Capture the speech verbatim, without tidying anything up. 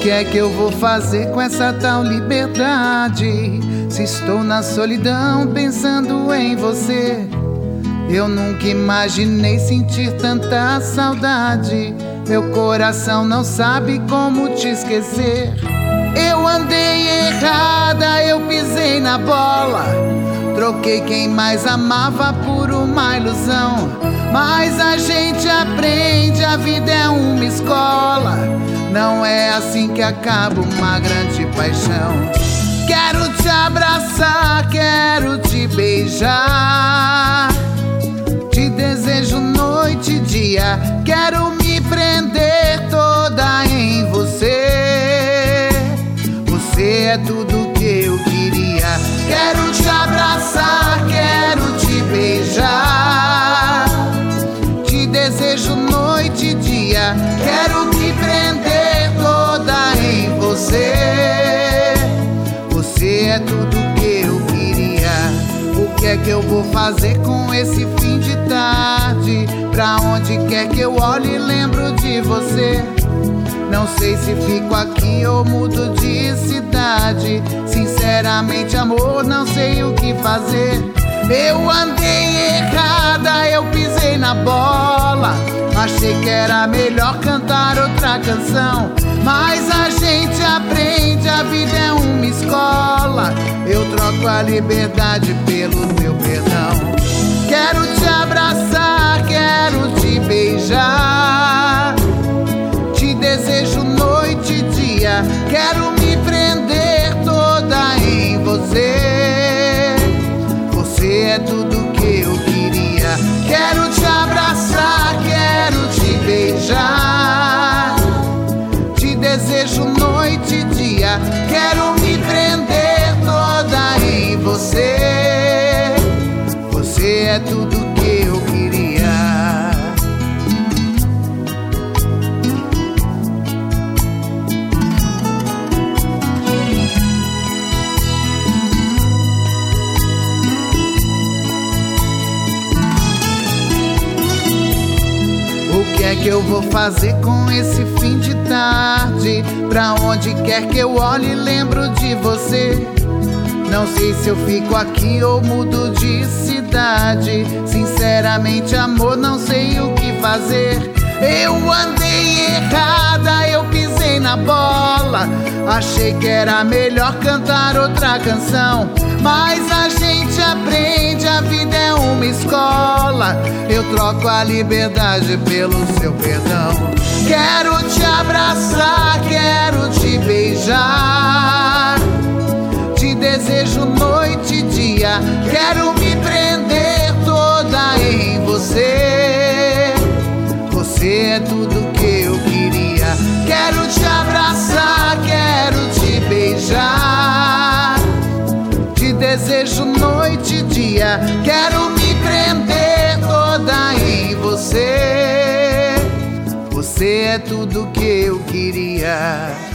que é que eu vou fazer com essa tal liberdade? Se estou na solidão pensando em você. Eu nunca imaginei sentir tanta saudade. Meu coração não sabe como te esquecer. Eu andei errada, eu pisei na bola. Troquei quem mais amava por uma ilusão. Mas a gente aprende, a vida é uma escola. Não é assim que acaba uma grande paixão. Quero te abraçar, quero te beijar. Te desejo noite e dia. Quero me prender toda em você. Você é tudo que eu queria. Quero te abraçar, quero te beijar. Te desejo noite e dia. Quero me prender toda em você. Você é tudo que eu queria. O que é que eu vou fazer com esse fim de tarde? Pra onde quer que eu olhe, lembro de você. Não sei se fico aqui ou mudo de cidade. Sinceramente, amor, não sei o que fazer. Eu andei errada, eu pisei na bola. Achei que era melhor cantar outra canção. Mas a gente aprende, a vida é uma escola. Eu troco a liberdade pelo meu perdão. Quero te abraçar, quero te beijar. Te desejo noite e dia. Quero me prender toda em você. Você é tudo que eu queria. Quero te abraçar, quero te beijar. Te desejo noite e dia. Quero me prender toda em você. Você é tudo que eu queria. O que é que eu vou fazer com esse fim de tarde? Pra onde quer que eu olhe, lembro de você. Não sei se eu fico aqui ou mudo de cidade. Sinceramente, amor, não sei o que fazer. Eu andei errada, eu pisei na bola. Achei que era melhor cantar outra canção. Mas a gente aprende, a vida é uma escola. Eu troco a liberdade pelo seu perdão. Quero te abraçar, quero te beijar. Te desejo noite e dia. Quero me prender toda em você. Você é tudo que eu queria. Quero te abraçar, quero te beijar. Te desejo noite e dia. Quero me prender toda em você. Você é tudo que eu queria.